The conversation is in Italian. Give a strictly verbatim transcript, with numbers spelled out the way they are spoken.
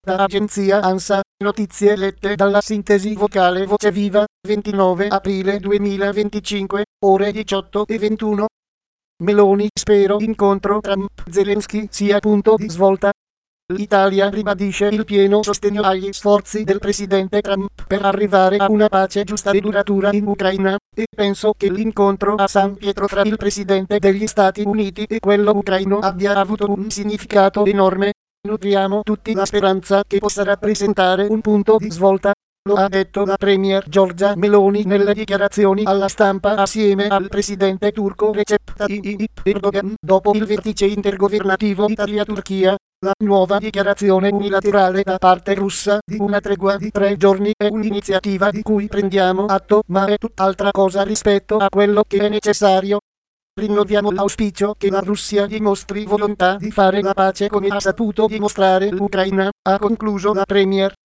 Da agenzia ANSA, notizie lette dalla sintesi vocale Voce Viva, ventinove aprile duemilaventicinque, ore diciotto e ventuno. Meloni, spero incontro Trump-Zelensky sia punto di svolta. L'Italia ribadisce il pieno sostegno agli sforzi del presidente Trump per arrivare a una pace giusta e duratura in Ucraina, e penso che l'incontro a San Pietro fra il presidente degli Stati Uniti e quello ucraino abbia avuto un significato enorme. Nutriamo tutti la speranza che possa rappresentare un punto di svolta. Lo ha detto la premier Giorgia Meloni nelle dichiarazioni alla stampa assieme al presidente turco Recep Tayyip Erdogan dopo il vertice intergovernativo Italia-Turchia. La nuova dichiarazione unilaterale da parte russa di una tregua di tre giorni è un'iniziativa di cui prendiamo atto, ma è tutt'altra cosa rispetto a quello che è necessario. Rinnoviamo l'auspicio che la Russia dimostri volontà di fare la pace come ha saputo dimostrare l'Ucraina, ha concluso la premier.